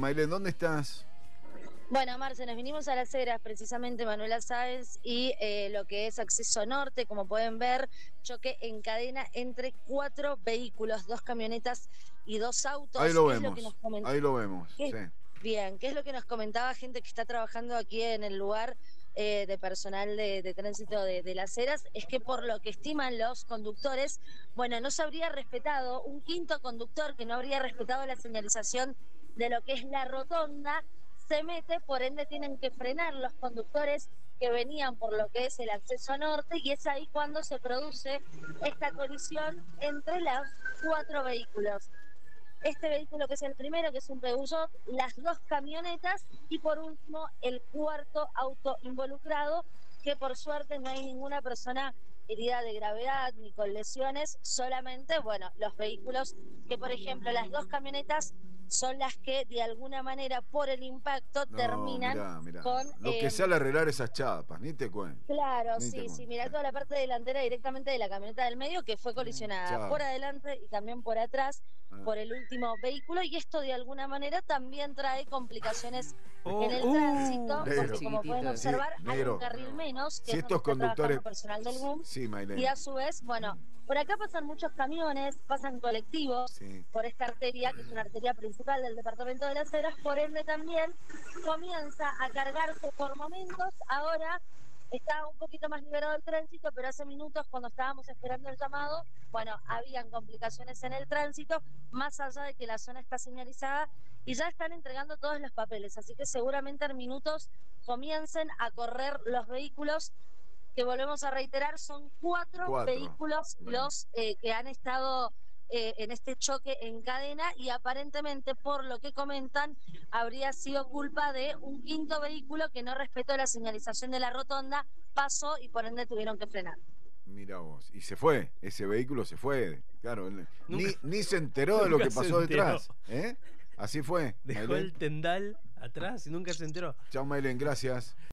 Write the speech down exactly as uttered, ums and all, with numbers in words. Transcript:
Maylén, ¿dónde estás? Bueno, Marce, nos vinimos a Las Heras, precisamente Manuela Sáenz y eh, lo que es acceso norte, como pueden ver, choque en cadena entre cuatro vehículos, dos camionetas y dos Ahí autos. lo ¿Qué es lo que nos vemos, comentó? ahí lo vemos, sí. Bien, ¿qué es lo que nos comentaba gente que está trabajando aquí en el lugar eh, de personal de, de tránsito de, de Las Heras? Es que por lo que estiman los conductores, bueno, no se habría respetado, un quinto conductor que no habría respetado la señalización de lo que es la rotonda, se mete, por ende tienen que frenar los conductores que venían por lo que es el acceso norte, y es ahí cuando se produce esta colisión entre los cuatro vehículos. Este vehículo que es el primero, que es un Peugeot, las dos camionetas y por último el cuarto auto involucrado, que por suerte no hay ninguna persona herida de gravedad ni con lesiones, solamente, bueno, los vehículos que, por ejemplo, las dos camionetas son las que de alguna manera por el impacto No, terminan mirá, mirá. con... Lo que Eh, sale arreglar esas chapas, ni te cuento. Claro, Ni te sí, cuento. sí, mirá toda la parte delantera directamente de la camioneta del medio que fue colisionada Chao. por adelante y también por atrás Ah. por el último vehículo, y esto de alguna manera también trae complicaciones Oh, en el uh, tránsito, negro. porque como pueden Chiquitito. Sí, observar hay un negro. carril menos, que Si es donde estos está conductores... trabajando personal del B U M, Sí, Maylén. y a su vez, bueno, por acá pasan muchos camiones, pasan colectivos Sí. por esta arteria, que es una arteria principal del departamento de Las Heras, por ende también comienza a cargarse por momentos. Ahora está un poquito más liberado el tránsito, pero hace minutos, cuando estábamos esperando el llamado, bueno, habían complicaciones en el tránsito, más allá de que la zona está señalizada y ya están entregando todos los papeles, así que seguramente en minutos comiencen a correr los vehículos, que volvemos a reiterar, son cuatro, Cuatro. vehículos Bueno. los eh, que han estado eh, en este choque en cadena, y aparentemente, por lo que comentan, habría sido culpa de un quinto vehículo que no respetó la señalización de la rotonda, pasó y por ende tuvieron que frenar. Mira vos, y se fue, ese vehículo se fue, claro, ni, Nunca- ni se enteró de lo que nunca se pasó enteró. detrás, ¿eh? Así fue. Dejó Maylén. el tendal atrás y nunca se enteró. Chao, Maylén, gracias.